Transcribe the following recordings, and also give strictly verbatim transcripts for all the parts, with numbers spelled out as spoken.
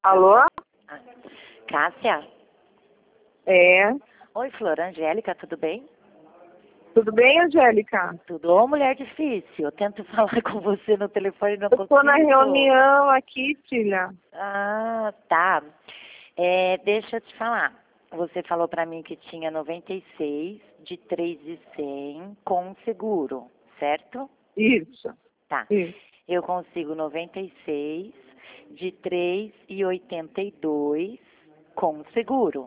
Alô? Ah, Cássia? É. Oi, Flor. Angélica, tudo bem? Tudo bem, Angélica? Tudo. Ô, mulher difícil. Eu tento falar com você no telefone e não Eu consigo. tô na reunião aqui, filha. Ah, tá. É, deixa eu te falar. Você falou pra mim que tinha noventa e seis de três mil e cem com seguro, certo? Isso. Tá. Isso. Eu consigo noventa e seis de três mil e oitenta e dois com seguro.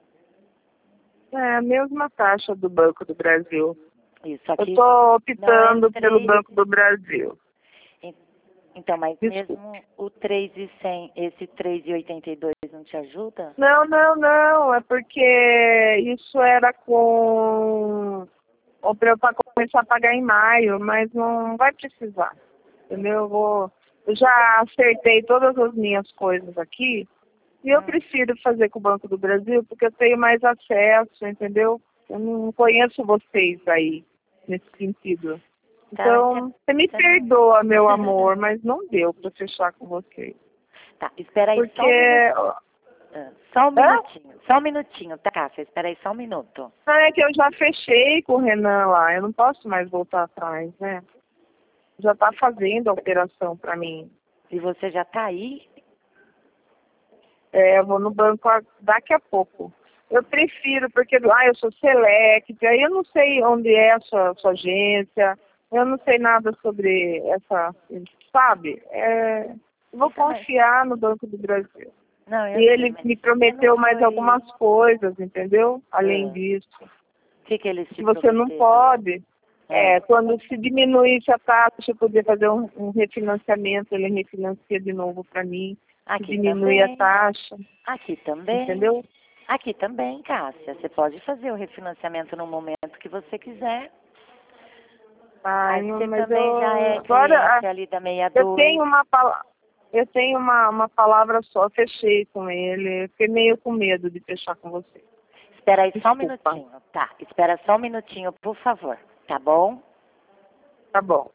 É a mesma taxa do Banco do Brasil. Isso aqui Eu tô optando não é pelo três. Banco do Brasil. Então, mas Desculpa. mesmo o três mil e cem, esse três mil e oitenta e dois não te ajuda? Não, não, não. É porque isso era com... Ou para eu pa- começar a pagar em maio, mas não vai precisar. Entendeu? Eu vou... Eu já acertei todas as minhas coisas aqui. E eu Hum. prefiro fazer com o Banco do Brasil porque eu tenho mais acesso, entendeu? Eu não conheço vocês aí, nesse sentido. Tá, Então, você me você não- perdoa, meu amor, mas não deu para fechar com vocês. Tá, espera aí Porque... só um minutinho. Ah, Só um Hã? minutinho, só um minutinho, tá, Cássia? Espera aí só um minuto. Não, é que eu já fechei com o Renan lá, eu não posso mais voltar atrás, né? Já está fazendo a operação para mim. E você já tá aí? É, eu vou no banco a- daqui a pouco. Eu prefiro, porque ah, eu sou select, aí eu não sei onde é a sua, sua agência, eu não sei nada sobre essa, sabe? É, eu vou Então, mas- confiar no Banco do Brasil. Não, eu E sei, ele mas me você não prometeu mais foi... algumas coisas, entendeu? Além Ah, disso. o que que eles te Que você não prometeram? pode. É, Ah, quando se diminuísse a taxa, eu poder fazer um, um refinanciamento, ele refinancia de novo para mim. Se aqui diminui a também, taxa, aqui também. entendeu? Aqui também, Cássia. Você pode fazer o refinanciamento no momento que você quiser. Ai, Aí não, você mas também já eu é agora ah, cliente ali da meia eu tenho dois. uma palavra, eu tenho uma, uma palavra só, fechei com ele, eu fiquei meio com medo de fechar com você. Espera aí só um Desculpa. minutinho. Tá, espera só um minutinho, por favor. Tá bom? Tá bom.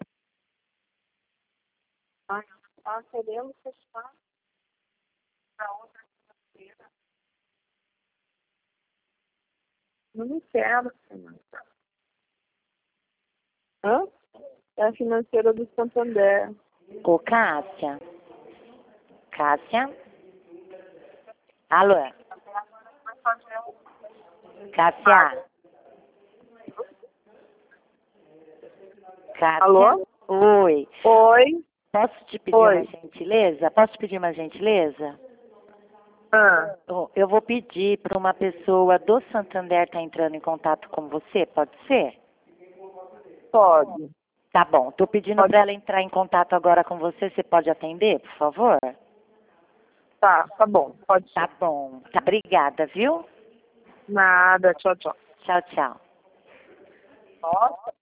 Ah, tá querendo fechar a outra feira. Não me quero, senhor. Hã? É a financeira do Santander. Ô, Cássia. Cássia? Alô? Cássia? Cássia? Alô? Oi. Oi? Posso te pedir Oi. uma gentileza? Posso te pedir uma gentileza? Ah, Ô, Eu vou pedir para uma pessoa do Santander estar entrando em contato com você, pode ser? pode. Tá bom, tô pedindo Pode. para ela entrar em contato agora com você. Você pode atender, por favor? Tá, tá bom. Pode Tá ser. bom. Tá, obrigada, viu? Nada. Tchau, tchau. Tchau, tchau. Nossa.